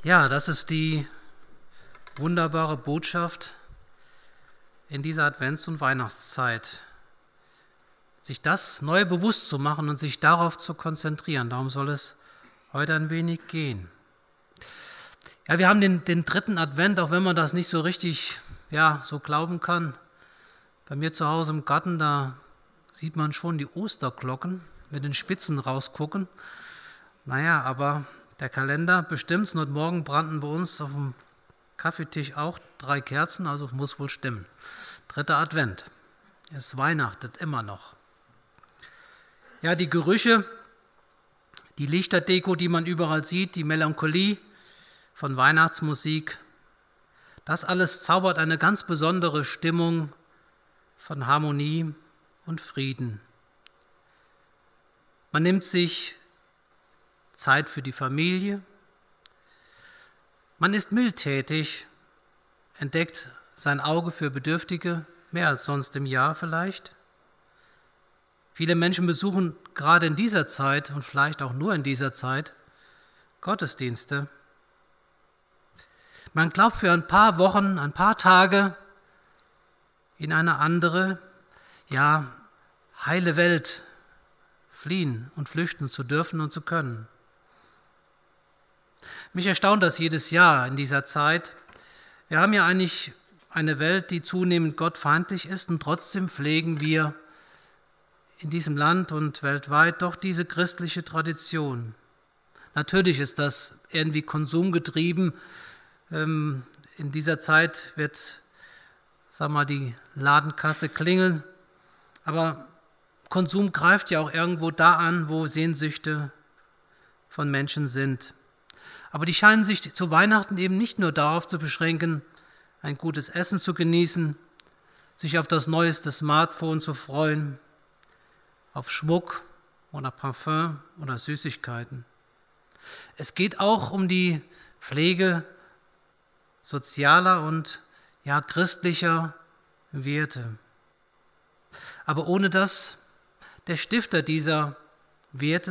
Ja, das ist die wunderbare Botschaft in dieser Advents- und Weihnachtszeit. Sich das neu bewusst zu machen und sich darauf zu konzentrieren. Darum soll es heute ein wenig gehen. Ja, wir haben den dritten Advent, auch wenn man das nicht so richtig so glauben kann. Bei mir zu Hause im Garten, da sieht man schon die Osterglocken mit den Spitzen rausgucken. Aber der Kalender bestimmt's. Und morgen brannten bei uns auf dem Kaffeetisch auch 3 Kerzen, also muss wohl stimmen. Dritter Advent. Es weihnachtet immer noch. Ja, die Gerüche, die Lichterdeko, die man überall sieht, die Melancholie von Weihnachtsmusik, das alles zaubert eine ganz besondere Stimmung von Harmonie und Frieden. Man nimmt sich Zeit für die Familie, man ist mildtätig, entdeckt sein Auge für Bedürftige, mehr als sonst im Jahr vielleicht. Viele Menschen besuchen gerade in dieser Zeit und vielleicht auch nur in dieser Zeit Gottesdienste. Man glaubt für ein paar Wochen, ein paar Tage in eine andere, heile Welt fliehen und flüchten zu dürfen und zu können. Mich erstaunt das jedes Jahr in dieser Zeit. Wir haben ja eigentlich eine Welt, die zunehmend gottfeindlich ist, und trotzdem pflegen wir in diesem Land und weltweit doch diese christliche Tradition. Natürlich ist das irgendwie konsumgetrieben. In dieser Zeit wird, die Ladenkasse klingeln. Aber Konsum greift ja auch irgendwo da an, wo Sehnsüchte von Menschen sind. Aber die scheinen sich zu Weihnachten eben nicht nur darauf zu beschränken, ein gutes Essen zu genießen, sich auf das neueste Smartphone zu freuen, auf Schmuck oder Parfum oder Süßigkeiten. Es geht auch um die Pflege sozialer und christlicher Werte. Aber ohne dass der Stifter dieser Werte,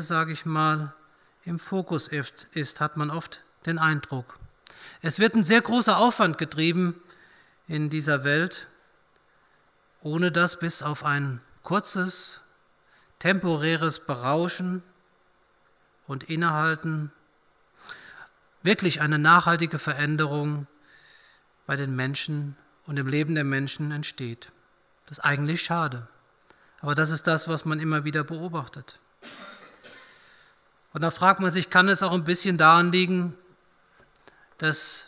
im Fokus ist, hat man oft den Eindruck. Es wird ein sehr großer Aufwand getrieben in dieser Welt, ohne dass bis auf ein kurzes, temporäres Berauschen und Innehalten wirklich eine nachhaltige Veränderung bei den Menschen und im Leben der Menschen entsteht. Das ist eigentlich schade, aber das ist das, was man immer wieder beobachtet. Und da fragt man sich, kann es auch ein bisschen daran liegen, dass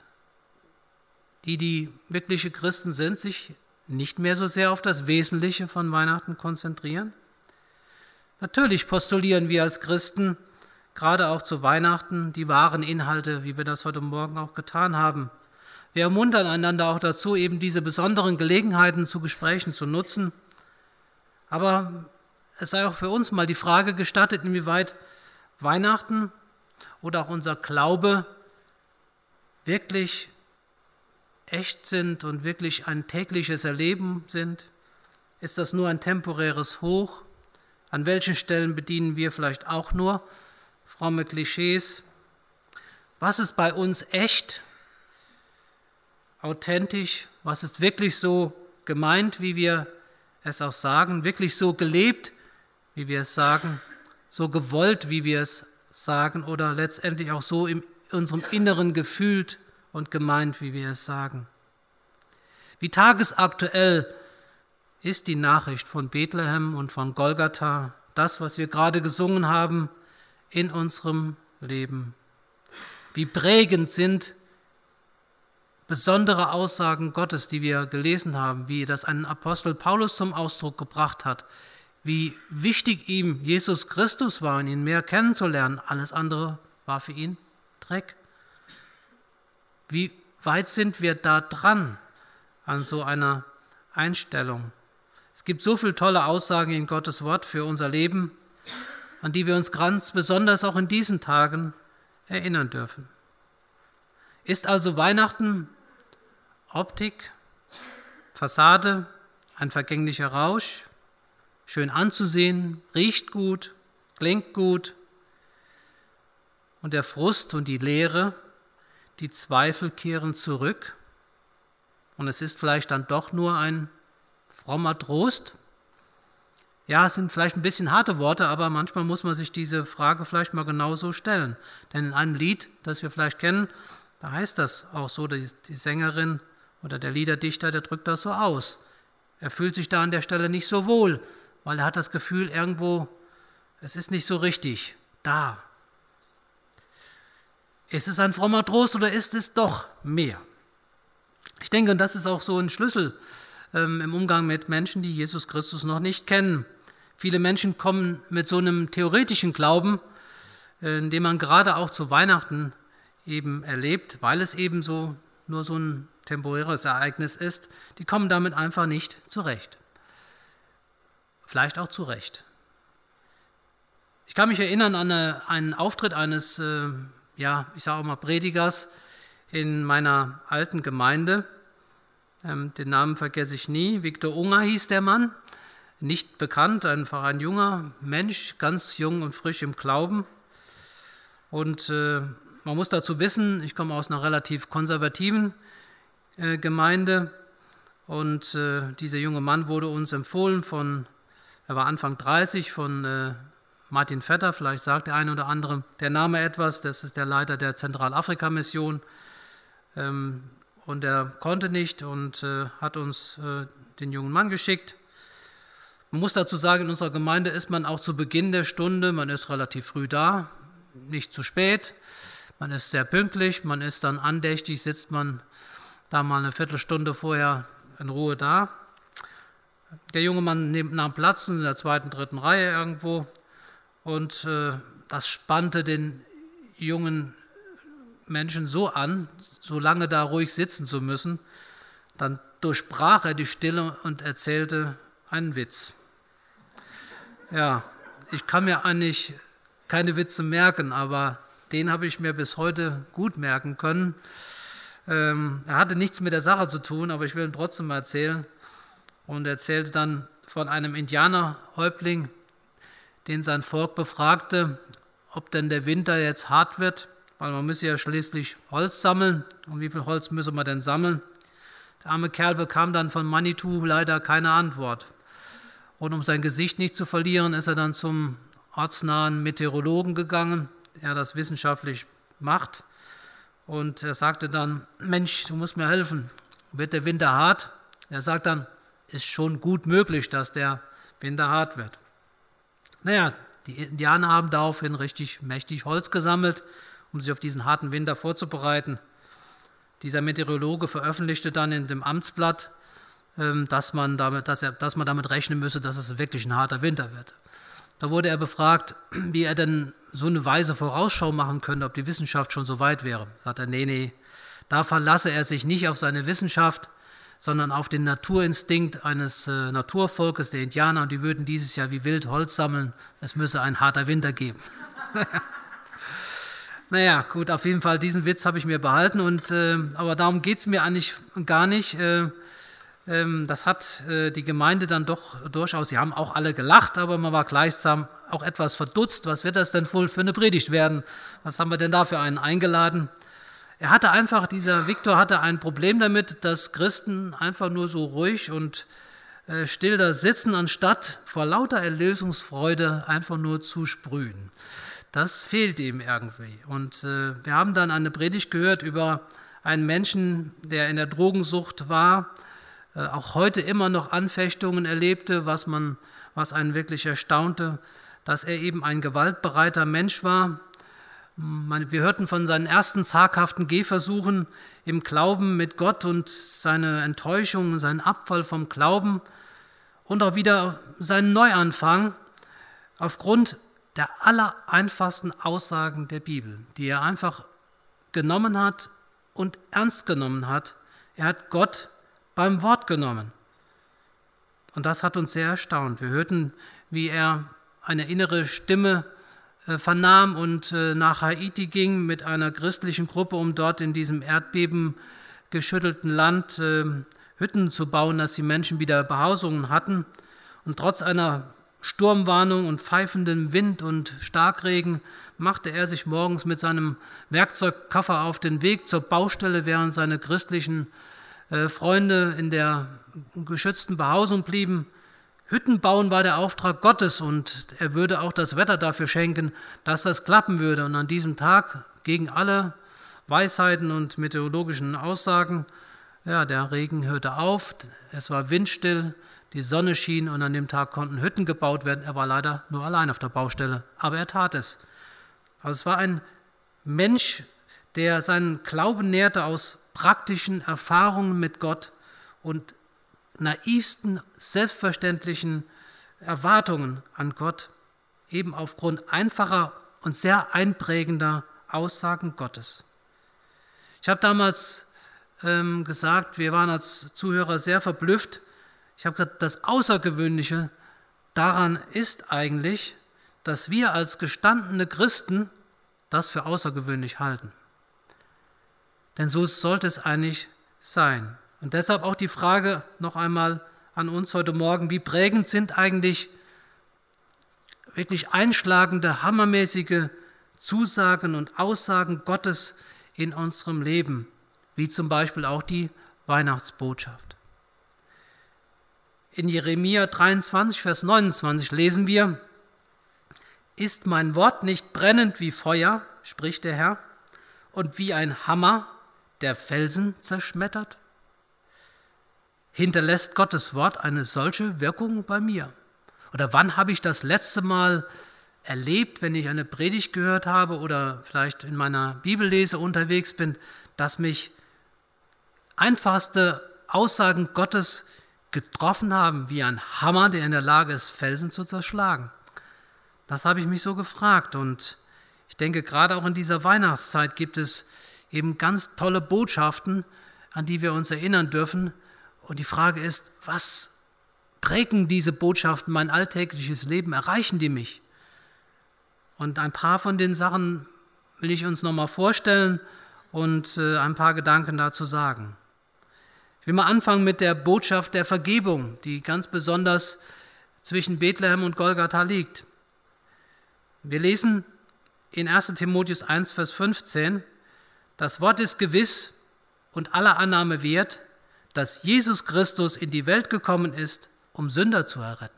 die wirkliche Christen sind, sich nicht mehr so sehr auf das Wesentliche von Weihnachten konzentrieren? Natürlich postulieren wir als Christen gerade auch zu Weihnachten die wahren Inhalte, wie wir das heute Morgen auch getan haben. Wir ermuntern einander auch dazu, eben diese besonderen Gelegenheiten zu Gesprächen zu nutzen. Aber es sei auch für uns mal die Frage gestattet, inwieweit Weihnachten oder auch unser Glaube wirklich echt sind und wirklich ein tägliches Erleben sind. Ist das nur ein temporäres Hoch? An welchen Stellen bedienen wir vielleicht auch nur fromme Klischees? Was ist bei uns echt, authentisch? Was ist wirklich so gemeint, wie wir es auch sagen? Wirklich so gelebt, wie wir es sagen? So gewollt, wie wir es sagen, oder letztendlich auch so in unserem Inneren gefühlt und gemeint, wie wir es sagen. Wie tagesaktuell ist die Nachricht von Bethlehem und von Golgatha, das, was wir gerade gesungen haben, in unserem Leben? Wie prägend sind besondere Aussagen Gottes, die wir gelesen haben, wie das ein Apostel Paulus zum Ausdruck gebracht hat, wie wichtig ihm Jesus Christus war und ihn mehr kennenzulernen. Alles andere war für ihn Dreck. Wie weit sind wir da dran an so einer Einstellung? Es gibt so viele tolle Aussagen in Gottes Wort für unser Leben, an die wir uns ganz besonders auch in diesen Tagen erinnern dürfen. Ist also Weihnachten Optik, Fassade, ein vergänglicher Rausch, schön anzusehen, riecht gut, klingt gut, und der Frust und die Leere, die Zweifel kehren zurück und es ist vielleicht dann doch nur ein frommer Trost. Ja, es sind vielleicht ein bisschen harte Worte, aber manchmal muss man sich diese Frage vielleicht mal genauso stellen. Denn in einem Lied, das wir vielleicht kennen, da heißt das auch so, die Sängerin oder der Liederdichter, der drückt das so aus. Er fühlt sich da an der Stelle nicht so wohl, weil er hat das Gefühl irgendwo, es ist nicht so richtig da. Ist es ein frommer Trost oder ist es doch mehr? Ich denke, und das ist auch so ein Schlüssel im Umgang mit Menschen, die Jesus Christus noch nicht kennen. Viele Menschen kommen mit so einem theoretischen Glauben, den man gerade auch zu Weihnachten eben erlebt, weil es eben so nur so ein temporäres Ereignis ist, die kommen damit einfach nicht zurecht. Vielleicht auch zurecht. Ich kann mich erinnern an einen Auftritt eines, ich sage auch mal Predigers in meiner alten Gemeinde. Den Namen vergesse ich nie. Viktor Unger hieß der Mann, nicht bekannt, einfach ein junger Mensch, ganz jung und frisch im Glauben. Und man muss dazu wissen, ich komme aus einer relativ konservativen Gemeinde und dieser junge Mann wurde uns empfohlen er war Anfang 30, von Martin Vetter, vielleicht sagt der eine oder andere der Name etwas, das ist der Leiter der Zentralafrika-Mission und er konnte nicht und hat uns den jungen Mann geschickt. Man muss dazu sagen, in unserer Gemeinde ist man auch zu Beginn der Stunde, man ist relativ früh da, nicht zu spät, man ist sehr pünktlich, man ist dann andächtig, sitzt man da mal eine Viertelstunde vorher in Ruhe da. Der junge Mann nahm Platz in der zweiten, dritten Reihe irgendwo und das spannte den jungen Menschen so an, so lange da ruhig sitzen zu müssen. Dann durchbrach er die Stille und erzählte einen Witz. Ja, ich kann mir eigentlich keine Witze merken, aber den habe ich mir bis heute gut merken können. Er hatte nichts mit der Sache zu tun, aber ich will ihn trotzdem erzählen. Und er erzählte dann von einem Indianerhäuptling, den sein Volk befragte, ob denn der Winter jetzt hart wird, weil man müsse ja schließlich Holz sammeln. Und wie viel Holz müsse man denn sammeln? Der arme Kerl bekam dann von Manitou leider keine Antwort. Und um sein Gesicht nicht zu verlieren, ist er dann zum ortsnahen Meteorologen gegangen, der das wissenschaftlich macht. Und er sagte dann, Mensch, du musst mir helfen, wird der Winter hart? Er sagt dann, ist schon gut möglich, dass der Winter hart wird. Naja, die Indianer haben daraufhin richtig mächtig Holz gesammelt, um sich auf diesen harten Winter vorzubereiten. Dieser Meteorologe veröffentlichte dann in dem Amtsblatt, dass man damit rechnen müsse, dass es wirklich ein harter Winter wird. Da wurde er befragt, wie er denn so eine weise Vorausschau machen könnte, ob die Wissenschaft schon so weit wäre. Sagt er, nee, da verlasse er sich nicht auf seine Wissenschaft, sondern auf den Naturinstinkt eines Naturvolkes, der Indianer, und die würden dieses Jahr wie wild Holz sammeln. Es müsse ein harter Winter geben. Naja, gut, auf jeden Fall, diesen Witz habe ich mir behalten, aber darum geht es mir eigentlich gar nicht. Das hat die Gemeinde dann doch durchaus, sie haben auch alle gelacht, aber man war gleichsam auch etwas verdutzt. Was wird das denn wohl für eine Predigt werden? Was haben wir denn da für einen eingeladen? Dieser Viktor hatte ein Problem damit, dass Christen einfach nur so ruhig und still da sitzen, anstatt vor lauter Erlösungsfreude einfach nur zu sprühen. Das fehlt ihm irgendwie. Und wir haben dann eine Predigt gehört über einen Menschen, der in der Drogensucht war, auch heute immer noch Anfechtungen erlebte, was einen wirklich erstaunte, dass er eben ein gewaltbereiter Mensch war. Wir hörten von seinen ersten zaghaften Gehversuchen im Glauben mit Gott und seine Enttäuschung, seinen Abfall vom Glauben und auch wieder seinen Neuanfang aufgrund der allereinfachsten Aussagen der Bibel, die er einfach genommen hat und ernst genommen hat. Er hat Gott beim Wort genommen. Und das hat uns sehr erstaunt. Wir hörten, wie er eine innere Stimme vernahm und nach Haiti ging mit einer christlichen Gruppe, um dort in diesem erdbebengeschüttelten Land Hütten zu bauen, dass die Menschen wieder Behausungen hatten. Und trotz einer Sturmwarnung und pfeifendem Wind und Starkregen machte er sich morgens mit seinem Werkzeugkoffer auf den Weg zur Baustelle, während seine christlichen Freunde in der geschützten Behausung blieben. Hütten bauen war der Auftrag Gottes und er würde auch das Wetter dafür schenken, dass das klappen würde. Und an diesem Tag, gegen alle Weisheiten und meteorologischen Aussagen, ja, der Regen hörte auf, es war windstill, die Sonne schien und an dem Tag konnten Hütten gebaut werden. Er war leider nur allein auf der Baustelle, aber er tat es. Also es war ein Mensch, der seinen Glauben nährte aus praktischen Erfahrungen mit Gott und naivsten, selbstverständlichen Erwartungen an Gott, eben aufgrund einfacher und sehr einprägender Aussagen Gottes. Ich habe damals gesagt, wir waren als Zuhörer sehr verblüfft. Ich habe gesagt, das Außergewöhnliche daran ist eigentlich, dass wir als gestandene Christen das für außergewöhnlich halten. Denn so sollte es eigentlich sein. Und deshalb auch die Frage noch einmal an uns heute Morgen, wie prägend sind eigentlich wirklich einschlagende, hammermäßige Zusagen und Aussagen Gottes in unserem Leben, wie zum Beispiel auch die Weihnachtsbotschaft. In Jeremia 23, Vers 29 lesen wir: Ist mein Wort nicht brennend wie Feuer, spricht der Herr, und wie ein Hammer, der Felsen zerschmettert? Hinterlässt Gottes Wort eine solche Wirkung bei mir? Oder wann habe ich das letzte Mal erlebt, wenn ich eine Predigt gehört habe oder vielleicht in meiner Bibellese unterwegs bin, dass mich einfachste Aussagen Gottes getroffen haben, wie ein Hammer, der in der Lage ist, Felsen zu zerschlagen? Das habe ich mich so gefragt und ich denke, gerade auch in dieser Weihnachtszeit gibt es eben ganz tolle Botschaften, an die wir uns erinnern dürfen. Und die Frage ist, was prägen diese Botschaften mein alltägliches Leben? Erreichen die mich? Und ein paar von den Sachen will ich uns nochmal vorstellen und ein paar Gedanken dazu sagen. Ich will mal anfangen mit der Botschaft der Vergebung, die ganz besonders zwischen Bethlehem und Golgatha liegt. Wir lesen in 1. Timotheus 1, Vers 15, das Wort ist gewiss und aller Annahme wert, dass Jesus Christus in die Welt gekommen ist, um Sünder zu erretten.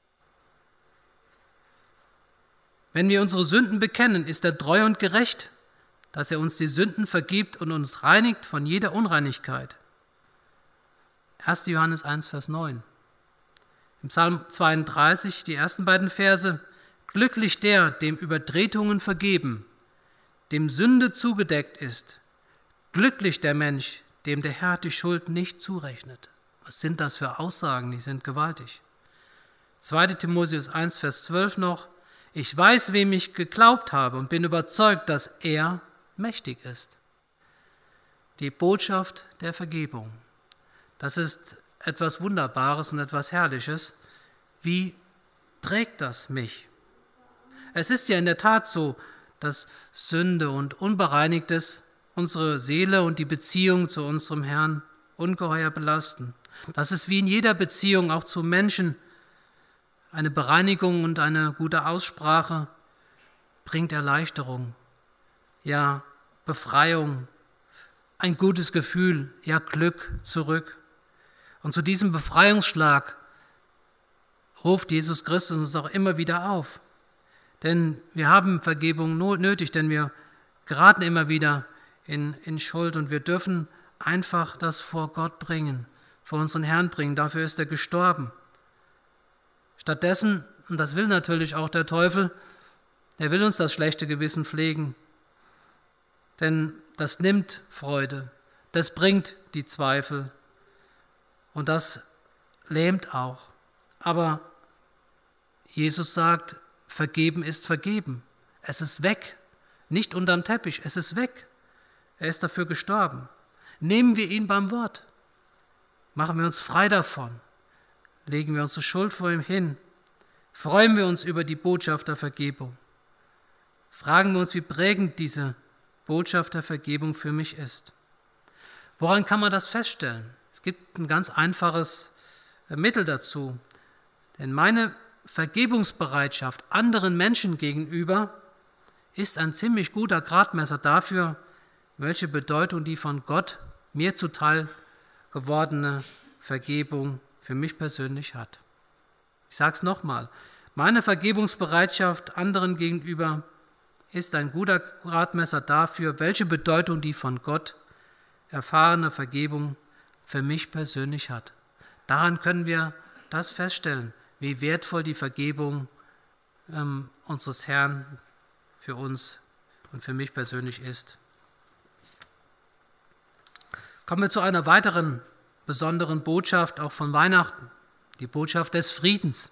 Wenn wir unsere Sünden bekennen, ist er treu und gerecht, dass er uns die Sünden vergibt und uns reinigt von jeder Unreinigkeit. 1. Johannes 1, Vers 9. Im Psalm 32, die ersten beiden Verse: Glücklich der, dem Übertretungen vergeben, dem Sünde zugedeckt ist. Glücklich der Mensch, dem der Herr die Schuld nicht zurechnet. Was sind das für Aussagen? Die sind gewaltig. 2. Timotheus 1, Vers 12 noch: Ich weiß, wem ich geglaubt habe und bin überzeugt, dass er mächtig ist. Die Botschaft der Vergebung. Das ist etwas Wunderbares und etwas Herrliches. Wie prägt das mich? Es ist ja in der Tat so, dass Sünde und Unbereinigtes unsere Seele und die Beziehung zu unserem Herrn ungeheuer belasten. Das ist wie in jeder Beziehung, auch zu Menschen. Eine Bereinigung und eine gute Aussprache bringt Erleichterung, ja Befreiung, ein gutes Gefühl, ja Glück zurück. Und zu diesem Befreiungsschlag ruft Jesus Christus uns auch immer wieder auf. Denn wir haben Vergebung nötig, denn wir geraten immer wieder in Schuld und wir dürfen einfach das vor Gott bringen, vor unseren Herrn bringen. Dafür ist er gestorben. Stattdessen, und das will natürlich auch der Teufel, er will uns das schlechte Gewissen pflegen, denn das nimmt Freude, das bringt die Zweifel und das lähmt auch. Aber Jesus sagt, vergeben ist vergeben. Es ist weg, nicht unterm Teppich, es ist weg. Er ist dafür gestorben. Nehmen wir ihn beim Wort, machen wir uns frei davon, legen wir unsere Schuld vor ihm hin, freuen wir uns über die Botschaft der Vergebung, fragen wir uns, wie prägend diese Botschaft der Vergebung für mich ist. Woran kann man das feststellen? Es gibt ein ganz einfaches Mittel dazu, denn meine Vergebungsbereitschaft anderen Menschen gegenüber ist ein ziemlich guter Gradmesser dafür, welche Bedeutung die von Gott mir zuteil gewordene Vergebung für mich persönlich hat. Ich sage es nochmal, meine Vergebungsbereitschaft anderen gegenüber ist ein guter Gradmesser dafür, welche Bedeutung die von Gott erfahrene Vergebung für mich persönlich hat. Daran können wir das feststellen, wie wertvoll die Vergebung unseres Herrn für uns und für mich persönlich ist. Kommen wir zu einer weiteren besonderen Botschaft, auch von Weihnachten, die Botschaft des Friedens.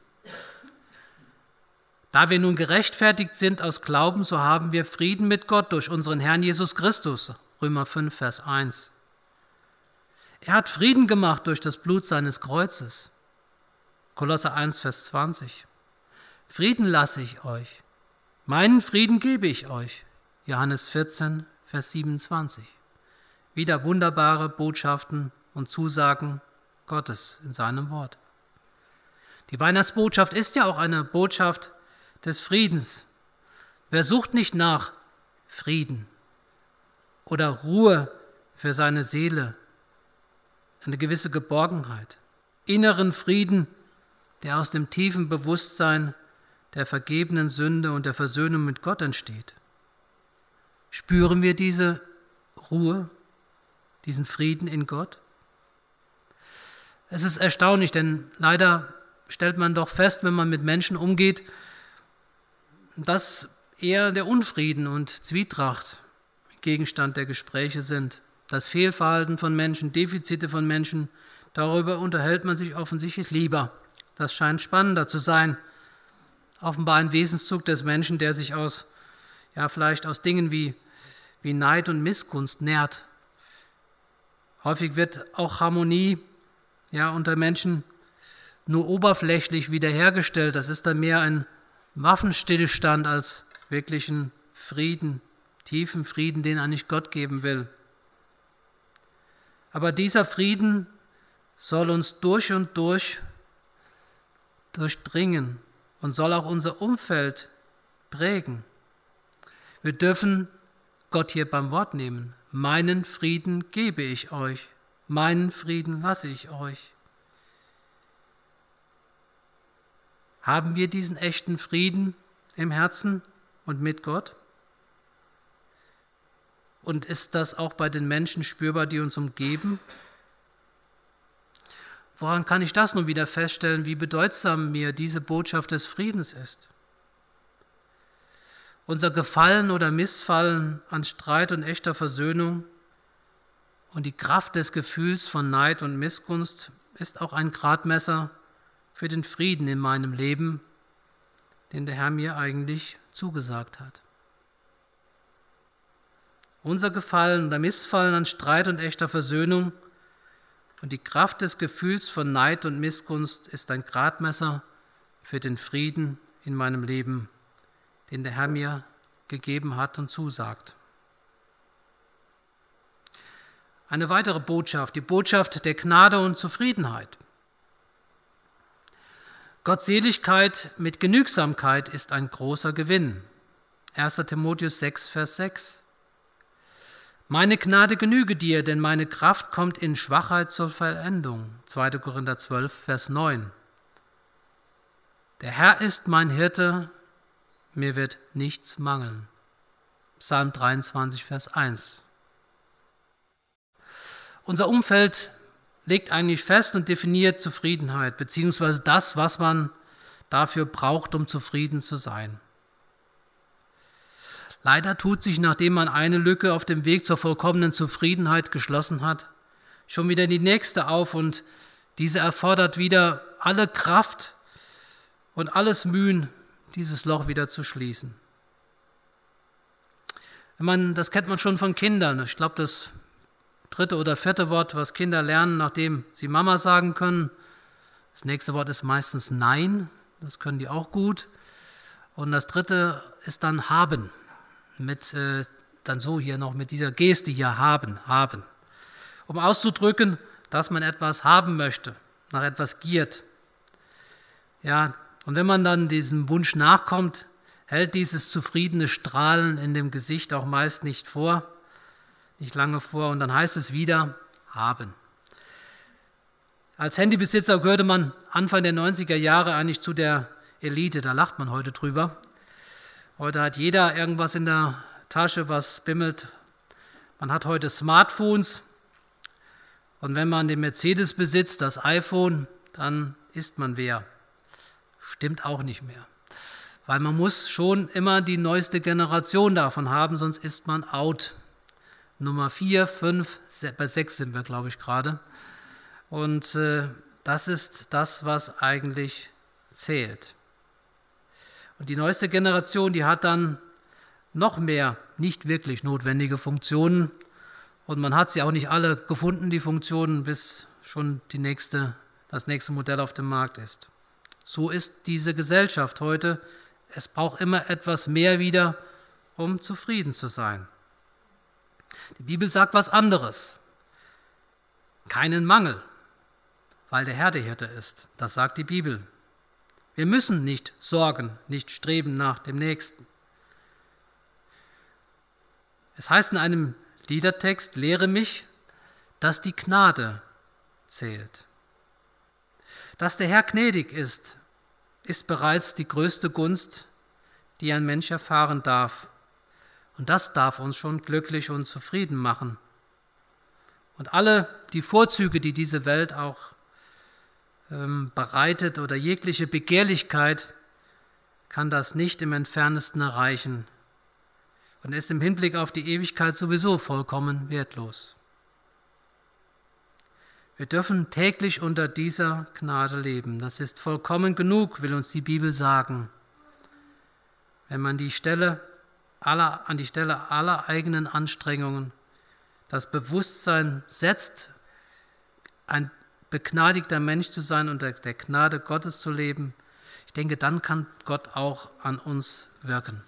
Da wir nun gerechtfertigt sind aus Glauben, so haben wir Frieden mit Gott durch unseren Herrn Jesus Christus. Römer 5, Vers 1. Er hat Frieden gemacht durch das Blut seines Kreuzes. Kolosser 1, Vers 20. Frieden lasse ich euch, meinen Frieden gebe ich euch. Johannes 14, Vers 27. Wieder wunderbare Botschaften und Zusagen Gottes in seinem Wort. Die Weihnachtsbotschaft ist ja auch eine Botschaft des Friedens. Wer sucht nicht nach Frieden oder Ruhe für seine Seele, eine gewisse Geborgenheit, inneren Frieden, der aus dem tiefen Bewusstsein der vergebenen Sünde und der Versöhnung mit Gott entsteht? Spüren wir diese Ruhe, diesen Frieden in Gott? Es ist erstaunlich, denn leider stellt man doch fest, wenn man mit Menschen umgeht, dass eher der Unfrieden und Zwietracht Gegenstand der Gespräche sind. Das Fehlverhalten von Menschen, Defizite von Menschen, darüber unterhält man sich offensichtlich lieber. Das scheint spannender zu sein. Offenbar ein Wesenszug des Menschen, der sich vielleicht aus Dingen wie Neid und Missgunst nährt. Häufig wird auch Harmonie unter Menschen nur oberflächlich wiederhergestellt. Das ist dann mehr ein Waffenstillstand als wirklichen Frieden, tiefen Frieden, den eigentlich Gott geben will. Aber dieser Frieden soll uns durch und durch durchdringen und soll auch unser Umfeld prägen. Wir dürfen Gott hier beim Wort nehmen. Meinen Frieden gebe ich euch, meinen Frieden lasse ich euch. Haben wir diesen echten Frieden im Herzen und mit Gott? Und ist das auch bei den Menschen spürbar, die uns umgeben? Woran kann ich das nun wieder feststellen, wie bedeutsam mir diese Botschaft des Friedens ist? Unser Gefallen oder Missfallen an Streit und echter Versöhnung und die Kraft des Gefühls von Neid und Missgunst ist auch ein Gradmesser für den Frieden in meinem Leben, den der Herr mir eigentlich zugesagt hat. Unser Gefallen oder Missfallen an Streit und echter Versöhnung und die Kraft des Gefühls von Neid und Missgunst ist ein Gradmesser für den Frieden in meinem Leben, den der Herr mir gegeben hat und zusagt. Eine weitere Botschaft, die Botschaft der Gnade und Zufriedenheit. Gottseligkeit mit Genügsamkeit ist ein großer Gewinn. 1. Timotheus 6, Vers 6. Meine Gnade genüge dir, denn meine Kraft kommt in Schwachheit zur Vollendung. 2. Korinther 12, Vers 9. Der Herr ist mein Hirte, mir wird nichts mangeln. Psalm 23, Vers 1. Unser Umfeld legt eigentlich fest und definiert Zufriedenheit, beziehungsweise das, was man dafür braucht, um zufrieden zu sein. Leider tut sich, nachdem man eine Lücke auf dem Weg zur vollkommenen Zufriedenheit geschlossen hat, schon wieder die nächste auf und diese erfordert wieder alle Kraft und alles Mühen, dieses Loch wieder zu schließen. Das kennt man schon von Kindern. Ich glaube, das 3. oder 4. Wort, was Kinder lernen, nachdem sie Mama sagen können. Das nächste Wort ist meistens Nein, das können die auch gut. Und das 3. ist dann haben, dann so hier noch mit dieser Geste hier haben, um auszudrücken, dass man etwas haben möchte, nach etwas giert. Ja, Und wenn man dann diesem Wunsch nachkommt, hält dieses zufriedene Strahlen in dem Gesicht auch meist nicht lange vor. Und dann heißt es wieder, haben. Als Handybesitzer gehörte man Anfang der 90er Jahre eigentlich zu der Elite, da lacht man heute drüber. Heute hat jeder irgendwas in der Tasche, was bimmelt. Man hat heute Smartphones und wenn man den Mercedes besitzt, das iPhone, dann ist man wer. Stimmt auch nicht mehr. Weil man muss schon immer die neueste Generation davon haben, sonst ist man out. Nummer 4, 5, bei 6 sind wir, glaube ich, gerade. Und das ist das, was eigentlich zählt. Und die neueste Generation, die hat dann noch mehr nicht wirklich notwendige Funktionen. Und man hat sie auch nicht alle gefunden, die Funktionen, bis schon das nächste Modell auf dem Markt ist. So ist diese Gesellschaft heute. Es braucht immer etwas mehr wieder, um zufrieden zu sein. Die Bibel sagt was anderes. Keinen Mangel, weil der Herr der Hirte ist. Das sagt die Bibel. Wir müssen nicht sorgen, nicht streben nach dem Nächsten. Es heißt in einem Liedertext, lehre mich, dass die Gnade zählt. Dass der Herr gnädig ist, ist bereits die größte Gunst, die ein Mensch erfahren darf. Und das darf uns schon glücklich und zufrieden machen. Und alle die Vorzüge, die diese Welt auch bereitet oder jegliche Begehrlichkeit, kann das nicht im Entferntesten erreichen und ist im Hinblick auf die Ewigkeit sowieso vollkommen wertlos. Wir dürfen täglich unter dieser Gnade leben. Das ist vollkommen genug, will uns die Bibel sagen. Wenn man an die Stelle aller eigenen Anstrengungen das Bewusstsein setzt, ein begnadigter Mensch zu sein und der Gnade Gottes zu leben, ich denke, dann kann Gott auch an uns wirken.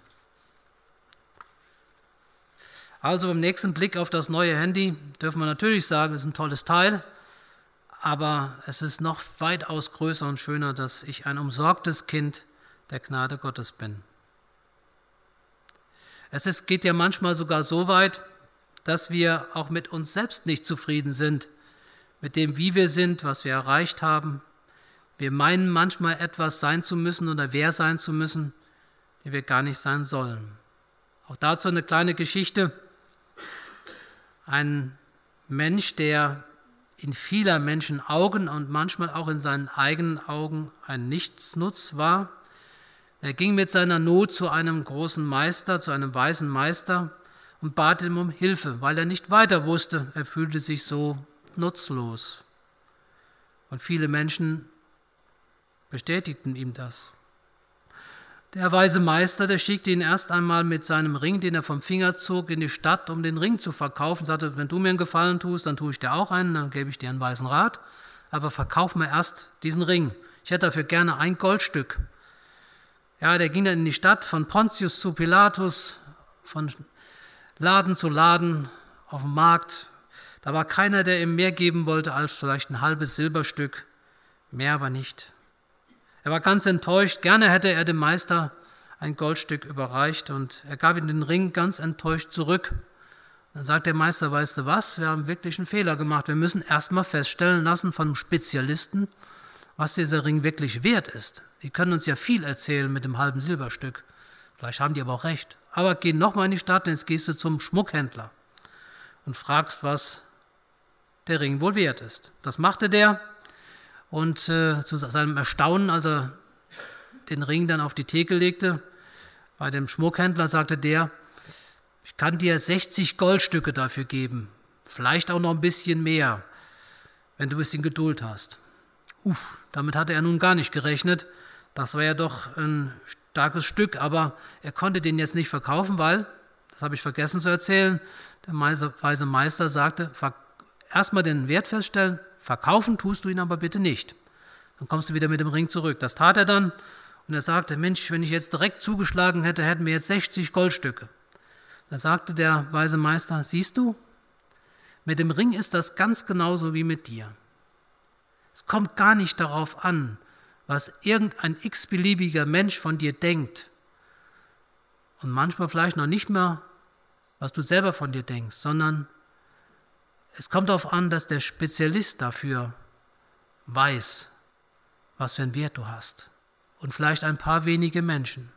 Also beim nächsten Blick auf das neue Handy dürfen wir natürlich sagen, es ist ein tolles Teil, aber es ist noch weitaus größer und schöner, dass ich ein umsorgtes Kind der Gnade Gottes bin. Geht ja manchmal sogar so weit, dass wir auch mit uns selbst nicht zufrieden sind, mit dem, wie wir sind, was wir erreicht haben. Wir meinen manchmal etwas sein zu müssen oder wer sein zu müssen, die wir gar nicht sein sollen. Auch dazu eine kleine Geschichte. Ein Mensch, der in vieler Menschen Augen und manchmal auch in seinen eigenen Augen ein Nichtsnutz war, er ging mit seiner Not zu einem großen Meister, zu einem weisen Meister und bat ihm um Hilfe, weil er nicht weiter wusste. Er fühlte sich so nutzlos. Und viele Menschen bestätigten ihm das. Der weise Meister, der schickte ihn erst einmal mit seinem Ring, den er vom Finger zog, in die Stadt, um den Ring zu verkaufen. Er sagte, wenn du mir einen Gefallen tust, dann tue ich dir auch einen, dann gebe ich dir einen weisen Rat. Aber verkauf mir erst diesen Ring. Ich hätte dafür gerne ein Goldstück. Ja, der ging dann in die Stadt, von Pontius zu Pilatus, von Laden zu Laden, auf dem Markt. Da war keiner, der ihm mehr geben wollte als vielleicht ein halbes Silberstück, mehr aber nicht. Er war ganz enttäuscht. Gerne hätte er dem Meister ein Goldstück überreicht und er gab ihm den Ring ganz enttäuscht zurück. Dann sagt der Meister, weißt du was, wir haben wirklich einen Fehler gemacht. Wir müssen erstmal feststellen lassen von einem Spezialisten, was dieser Ring wirklich wert ist. Die können uns ja viel erzählen mit dem halben Silberstück. Vielleicht haben die aber auch recht. Aber geh nochmal in die Stadt und jetzt gehst du zum Schmuckhändler und fragst, was der Ring wohl wert ist. Das machte der und zu seinem Erstaunen, als er den Ring dann auf die Theke legte, bei dem Schmuckhändler sagte der, ich kann dir 60 Goldstücke dafür geben, vielleicht auch noch ein bisschen mehr, wenn du ein bisschen Geduld hast. Damit hatte er nun gar nicht gerechnet. Das war ja doch ein starkes Stück, aber er konnte den jetzt nicht verkaufen, weil, das habe ich vergessen zu erzählen, der weise Meister sagte, erstmal den Wert feststellen, verkaufen tust du ihn aber bitte nicht. Dann kommst du wieder mit dem Ring zurück. Das tat er dann und er sagte, Mensch, wenn ich jetzt direkt zugeschlagen hätte, hätten wir jetzt 60 Goldstücke. Da sagte der weise Meister, siehst du, mit dem Ring ist das ganz genauso wie mit dir. Es kommt gar nicht darauf an, was irgendein x-beliebiger Mensch von dir denkt. Und manchmal vielleicht noch nicht mehr, was du selber von dir denkst, sondern es kommt darauf an, dass der Spezialist dafür weiß, was für einen Wert du hast. Und vielleicht ein paar wenige Menschen.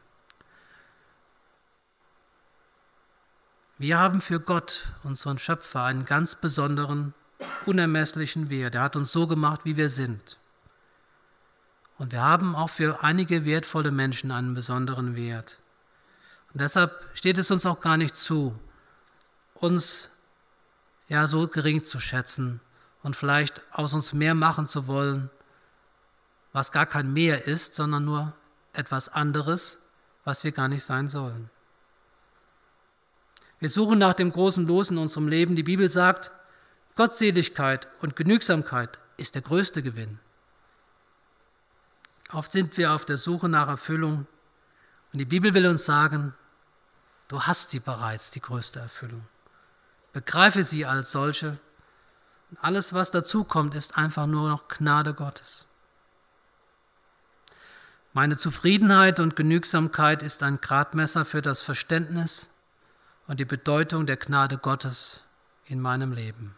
Wir haben für Gott, unseren Schöpfer, einen ganz besonderen, unermesslichen Wert. Er hat uns so gemacht, wie wir sind. Und wir haben auch für einige wertvolle Menschen einen besonderen Wert. Und deshalb steht es uns auch gar nicht zu, uns so gering zu schätzen und vielleicht aus uns mehr machen zu wollen, was gar kein Mehr ist, sondern nur etwas anderes, was wir gar nicht sein sollen. Wir suchen nach dem großen Los in unserem Leben. Die Bibel sagt, Gottseligkeit und Genügsamkeit ist der größte Gewinn. Oft sind wir auf der Suche nach Erfüllung und die Bibel will uns sagen, du hast sie bereits, die größte Erfüllung. Begreife sie als solche und alles, was dazu kommt, ist einfach nur noch Gnade Gottes. Meine Zufriedenheit und Genügsamkeit ist ein Gradmesser für das Verständnis und die Bedeutung der Gnade Gottes in meinem Leben.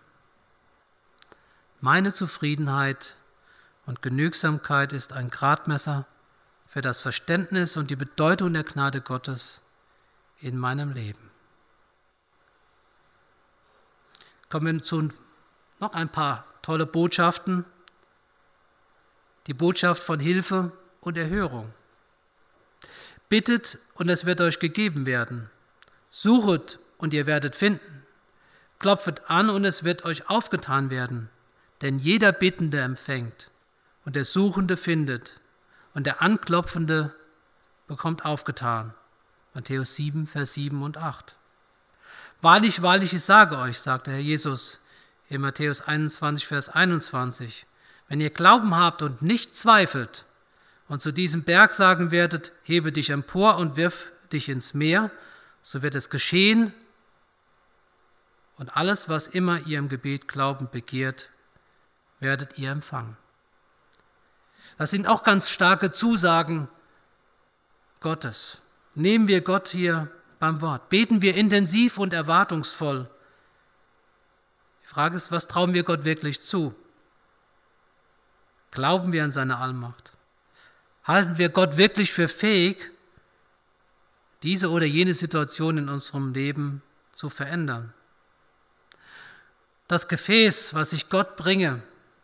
Meine Zufriedenheit und Genügsamkeit ist ein Gradmesser für das Verständnis und die Bedeutung der Gnade Gottes in meinem Leben. Kommen wir zu noch ein paar tolle Botschaften. Die Botschaft von Hilfe und Erhörung. Bittet und es wird euch gegeben werden. Suchet und ihr werdet finden. Klopfet an und es wird euch aufgetan werden. Denn jeder Bittende empfängt und der Suchende findet und der Anklopfende bekommt aufgetan. Matthäus 7, Vers 7 und 8. Wahrlich, wahrlich, ich sage euch, sagte Herr Jesus in Matthäus 21, Vers 21, wenn ihr Glauben habt und nicht zweifelt und zu diesem Berg sagen werdet, hebe dich empor und wirf dich ins Meer, so wird es geschehen und alles, was immer ihr im Gebet glaubend begehrt, werdet ihr empfangen. Das sind auch ganz starke Zusagen Gottes. Nehmen wir Gott hier beim Wort. Beten wir intensiv und erwartungsvoll. Die Frage ist, was trauen wir Gott wirklich zu? Glauben wir an seine Allmacht? Halten wir Gott wirklich für fähig, diese oder jene Situation in unserem Leben zu verändern? Das Gefäß, was ich Gott bringe,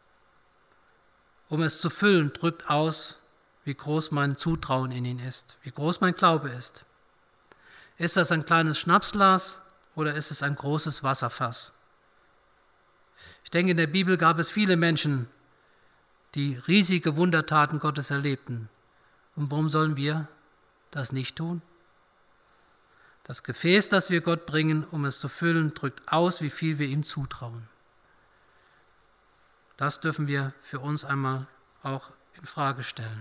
um es zu füllen, drückt aus, wie groß mein Zutrauen in ihn ist, wie groß mein Glaube ist. Ist das ein kleines Schnapsglas oder ist es ein großes Wasserfass? Ich denke, in der Bibel gab es viele Menschen, die riesige Wundertaten Gottes erlebten. Und warum sollen wir das nicht tun? Das Gefäß, das wir Gott bringen, um es zu füllen, drückt aus, wie viel wir ihm zutrauen. Das dürfen wir für uns einmal auch in Frage stellen.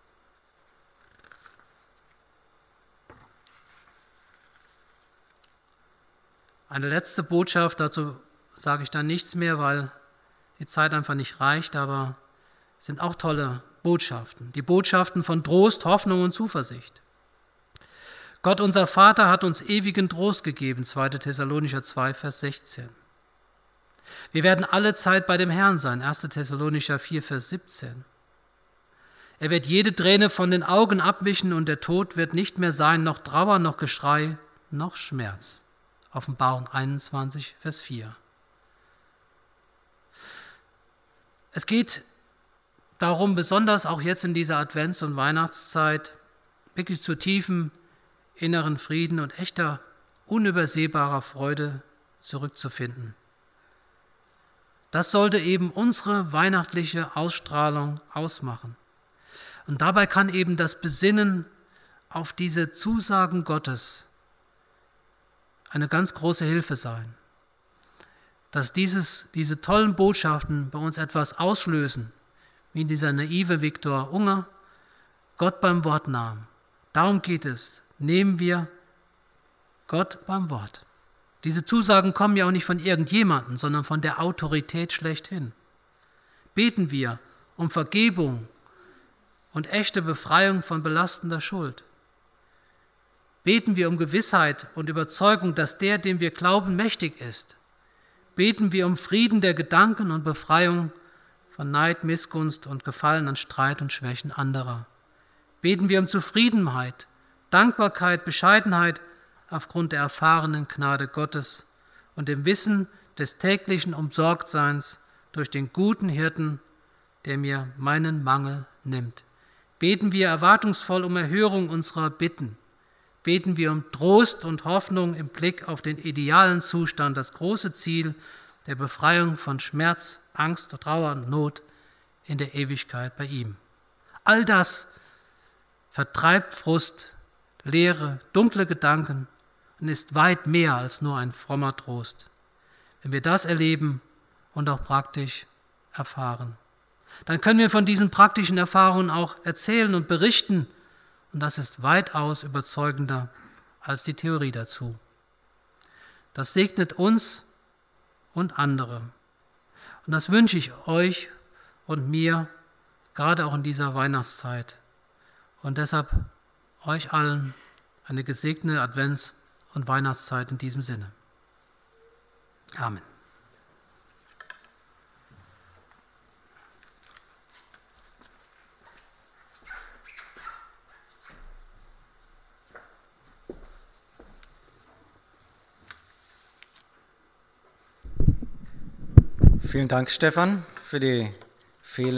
Eine letzte Botschaft, dazu sage ich dann nichts mehr, weil die Zeit einfach nicht reicht, aber es sind auch tolle Botschaften. Die Botschaften von Trost, Hoffnung und Zuversicht. Gott, unser Vater, hat uns ewigen Trost gegeben, 2. Thessalonicher 2, Vers 16. Wir werden alle Zeit bei dem Herrn sein, 1. Thessalonicher 4, Vers 17. Er wird jede Träne von den Augen abwischen und der Tod wird nicht mehr sein, noch Trauer, noch Geschrei, noch Schmerz. Offenbarung 21, Vers 4. Es geht darum, besonders auch jetzt in dieser Advents- und Weihnachtszeit, wirklich zu tiefem inneren Frieden und echter, unübersehbarer Freude zurückzufinden. Das sollte eben unsere weihnachtliche Ausstrahlung ausmachen. Und dabei kann eben das Besinnen auf diese Zusagen Gottes eine ganz große Hilfe sein. Dass diese tollen Botschaften bei uns etwas auslösen, wie dieser naive Viktor Unger Gott beim Wort nahm. Darum geht es. Nehmen wir Gott beim Wort. Diese Zusagen kommen ja auch nicht von irgendjemandem, sondern von der Autorität schlechthin. Beten wir um Vergebung und echte Befreiung von belastender Schuld? Beten wir um Gewissheit und Überzeugung, dass der, dem wir glauben, mächtig ist? Beten wir um Frieden der Gedanken und Befreiung von Neid, Missgunst und Gefallen an Streit und Schwächen anderer? Beten wir um Zufriedenheit, Dankbarkeit, Bescheidenheit aufgrund der erfahrenen Gnade Gottes und dem Wissen des täglichen Umsorgtseins durch den guten Hirten, der mir meinen Mangel nimmt? Beten wir erwartungsvoll um Erhörung unserer Bitten? Beten wir um Trost und Hoffnung im Blick auf den idealen Zustand, das große Ziel der Befreiung von Schmerz, Angst, Trauer und Not in der Ewigkeit bei ihm? All das vertreibt Frust, Leere, dunkle Gedanken und ist weit mehr als nur ein frommer Trost. Wenn wir das erleben und auch praktisch erfahren, dann können wir von diesen praktischen Erfahrungen auch erzählen und berichten, und das ist weitaus überzeugender als die Theorie dazu. Das segnet uns und andere. Und das wünsche ich euch und mir, gerade auch in dieser Weihnachtszeit. Und deshalb euch allen eine gesegnete Advents- und Weihnachtszeit in diesem Sinne. Amen. Vielen Dank, Stefan, für die vielen